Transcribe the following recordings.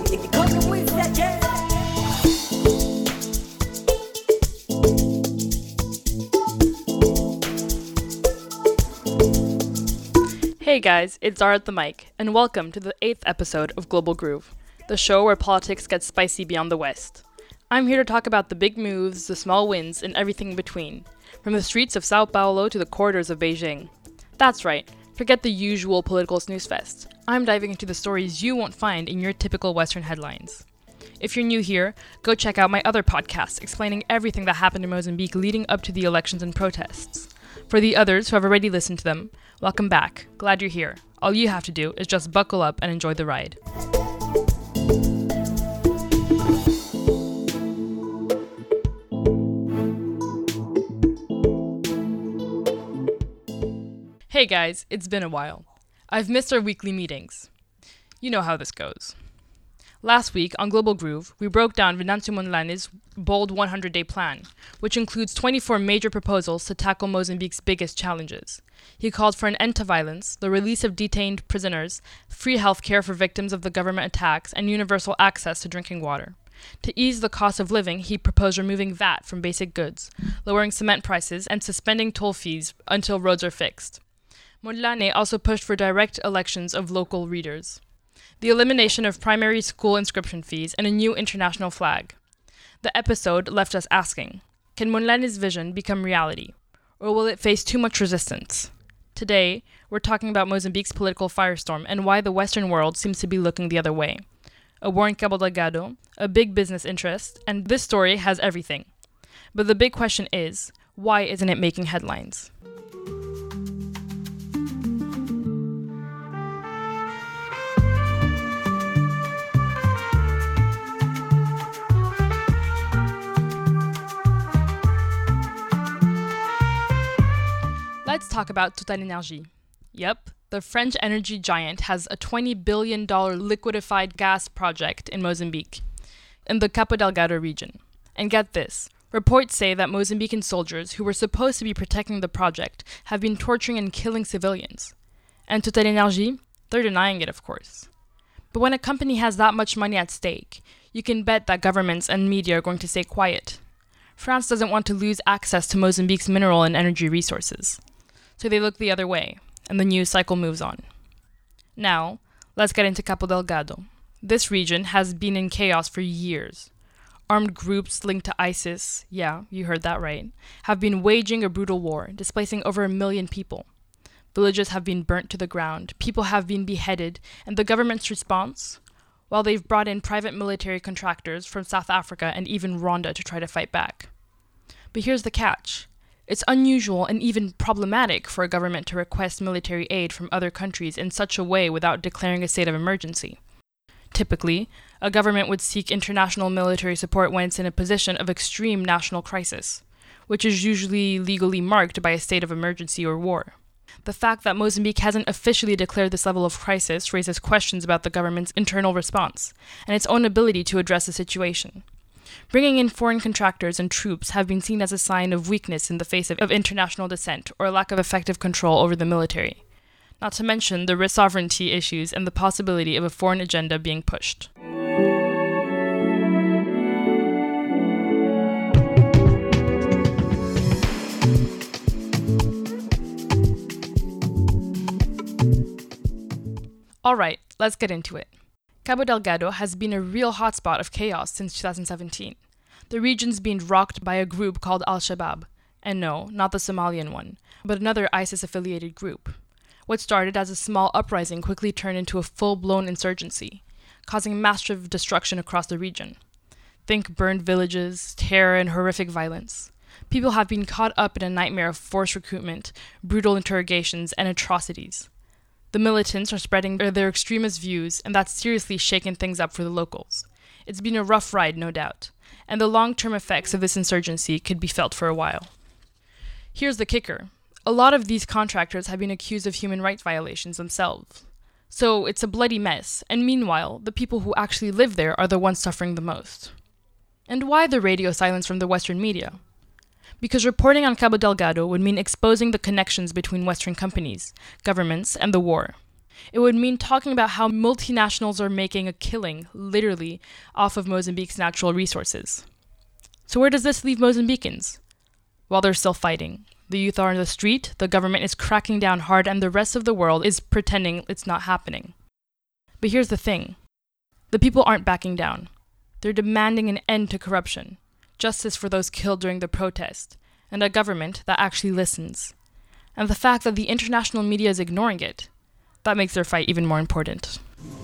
Hey guys, it's Zara at the mic, and welcome to the 8th episode of Global Groove, the show where politics gets spicy beyond the West. I'm here to talk about the big moves, the small wins, and everything in between, from the streets of Sao Paulo to the corridors of Beijing. That's right, forget the usual political snooze fest. I'm diving into the stories you won't find in your typical Western headlines. If you're new here, go check out my other podcasts explaining everything that happened in Mozambique leading up to the elections and protests. For the others who have already listened to them, welcome back. Glad you're here. All you have to do is just buckle up and enjoy the ride. Hey guys, it's been a while. I've missed our weekly meetings. You know how this goes. Last week, on Global Groove, we broke down Venancio Mondlane's bold 100-day plan, which includes 24 major proposals to tackle Mozambique's biggest challenges. He called for an end to violence, the release of detained prisoners, free health care for victims of the government attacks, and universal access to drinking water. To ease the cost of living, he proposed removing VAT from basic goods, lowering cement prices, and suspending toll fees until roads are fixed. Mondlane also pushed for direct elections of local leaders, the elimination of primary school inscription fees, and a new international flag. The episode left us asking, can Mondlane's vision become reality, or will it face too much resistance? Today, we're talking about Mozambique's political firestorm and why the Western world seems to be looking the other way. A war in Cabo Delgado, a big business interest, and this story has everything. But the big question is, why isn't it making headlines? Let's talk about TotalEnergies. Yep, the French energy giant has a $20 billion liquefied gas project in Mozambique, in the Cabo Delgado region. And get this, reports say that Mozambican soldiers who were supposed to be protecting the project have been torturing and killing civilians. And TotalEnergies, they're denying it, of course. But when a company has that much money at stake, you can bet that governments and media are going to stay quiet. France doesn't want to lose access to Mozambique's mineral and energy resources. So they look the other way, and the news cycle moves on. Now, let's get into Cabo Delgado. This region has been in chaos for years. Armed groups linked to ISIS, yeah, you heard that right, have been waging a brutal war, displacing over 1 million people. Villages have been burnt to the ground, people have been beheaded, and the government's response? Well, they've brought in private military contractors from South Africa and even Rwanda to try to fight back. But here's the catch. It's unusual and even problematic for a government to request military aid from other countries in such a way without declaring a state of emergency. Typically, a government would seek international military support when it's in a position of extreme national crisis, which is usually legally marked by a state of emergency or war. The fact that Mozambique hasn't officially declared this level of crisis raises questions about the government's internal response and its own ability to address the situation. Bringing in foreign contractors and troops have been seen as a sign of weakness in the face of international dissent or a lack of effective control over the military, not to mention the risk sovereignty issues and the possibility of a foreign agenda being pushed. Alright, let's get into it. Cabo Delgado has been a real hotspot of chaos since 2017. The region's been rocked by a group called Al-Shabaab, and no, not the Somalian one, but another ISIS-affiliated group. What started as a small uprising quickly turned into a full-blown insurgency, causing massive destruction across the region. Think burned villages, terror, and horrific violence. People have been caught up in a nightmare of forced recruitment, brutal interrogations, and atrocities. The militants are spreading their extremist views, and that's seriously shaken things up for the locals. It's been a rough ride, no doubt, and the long-term effects of this insurgency could be felt for a while. Here's the kicker. A lot of these contractors have been accused of human rights violations themselves. So it's a bloody mess, and meanwhile, the people who actually live there are the ones suffering the most. And why the radio silence from the Western media? Because reporting on Cabo Delgado would mean exposing the connections between Western companies, governments, and the war. It would mean talking about how multinationals are making a killing, literally, off of Mozambique's natural resources. So where does this leave Mozambicans? While they're still fighting. The youth are on the street, the government is cracking down hard, and the rest of the world is pretending it's not happening. But here's the thing. The people aren't backing down. They're demanding an end to corruption, justice for those killed during the protest, and a government that actually listens. And the fact that the international media is ignoring it, that makes their fight even more important.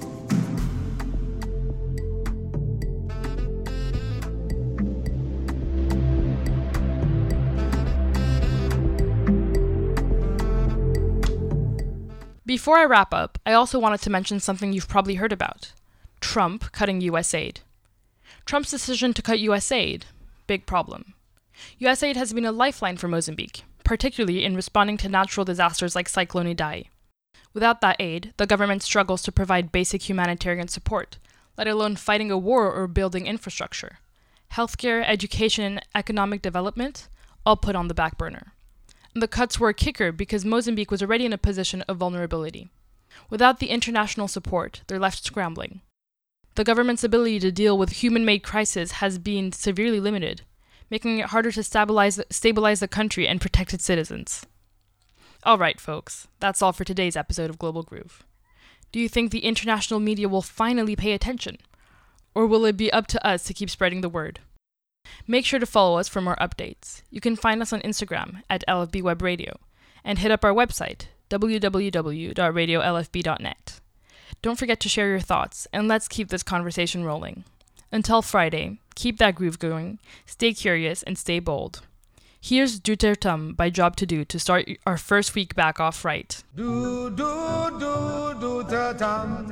Before I wrap up, I also wanted to mention something you've probably heard about. Trump cutting US aid. Trump's decision to cut US aid, big problem. US aid has been a lifeline for Mozambique, particularly in responding to natural disasters like Cyclone Idai. Without that aid, the government struggles to provide basic humanitarian support, let alone fighting a war or building infrastructure. Healthcare, education, and economic development, all put on the back burner. And the cuts were a kicker because Mozambique was already in a position of vulnerability. Without the international support, they're left scrambling. The government's ability to deal with human-made crises has been severely limited, making it harder to stabilize the country and protect its citizens. All right, folks, that's all for today's episode of Global Groove. Do you think the international media will finally pay attention? Or will it be up to us to keep spreading the word? Make sure to follow us for more updates. You can find us on Instagram at LFB Web Radio and hit up our website, www.radiolfb.net. Don't forget to share your thoughts, and let's keep this conversation rolling. Until Friday, keep that groove going, stay curious, and stay bold. Here's Du Ter Tum by Job to Do to start our first week back off right. Do Ter Tum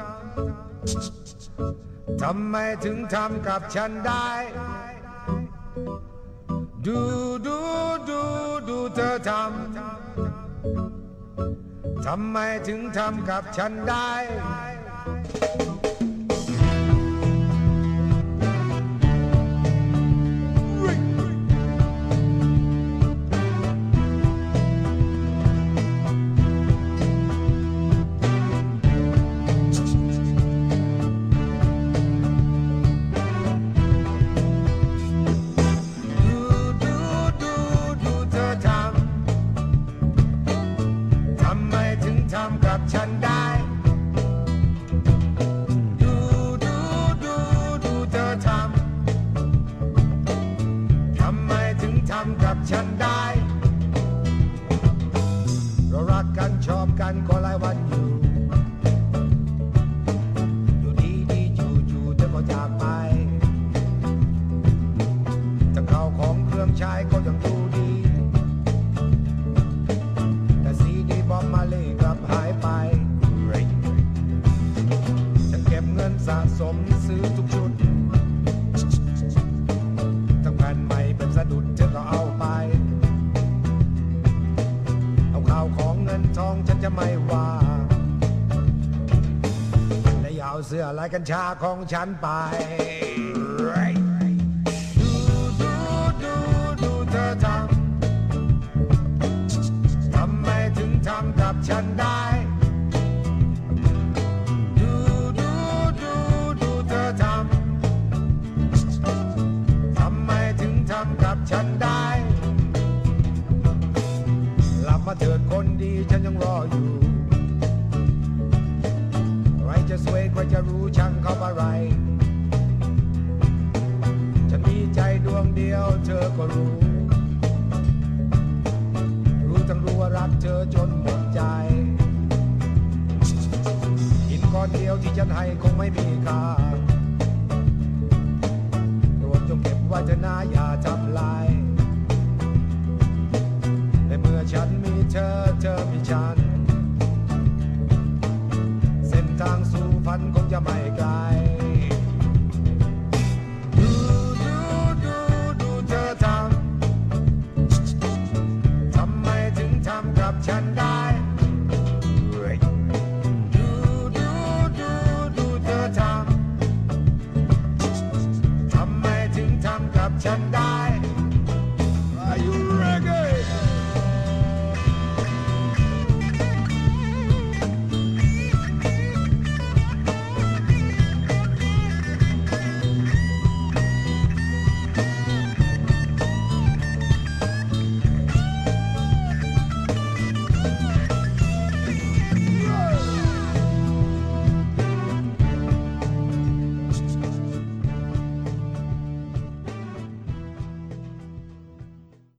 ทำไมถึงทำกับฉันได้ดูเธอทำไมถึงทำกับฉันได้ ฉันได้ดูเธอทำไมถึงทำกับฉันได้เรารักกันชอบกันก็หลายวันอยู่ดีจู่เธอก็จากไปแต่ข้าวของเครื่องใช้ก็ยังดูดีแต่ซีดีบอมมาเลยกลับหายไปฉันเก็บเงินสะสมซื้อทุกชุดทั้งแผ่นใหม่เป็นสะดุดเธอก็เอาไปเอาข่าวของเงินทองฉันจะไม่ว่าและอย่าเอาเสื้อลายกัญชาของฉันไปดูเธอทำไมถึงทำกับฉันได้ดูเธอทำไมถึงทำกับฉันได้หลับมาเถิดคนดีฉันยังรออยู่ใครจะสวยใครจะรู้ช่างเขาอะไรฉันมีใจดวงเดียวเธอก็รู้ทั้งรู้ว่ารักเธอจนหมดใจหินก้อนเดียวที่ฉันให้คงไม่มีค่าโปรดจงเก็บไว้เถอะนะอย่าทำลายแต่เมื่อฉันมีเธอมีฉันเส้นทางสู่ฝันคงจะไม่ไกลดูเธอทำกับฉันได้ดูเธอทำไมถึงทำกับฉันได้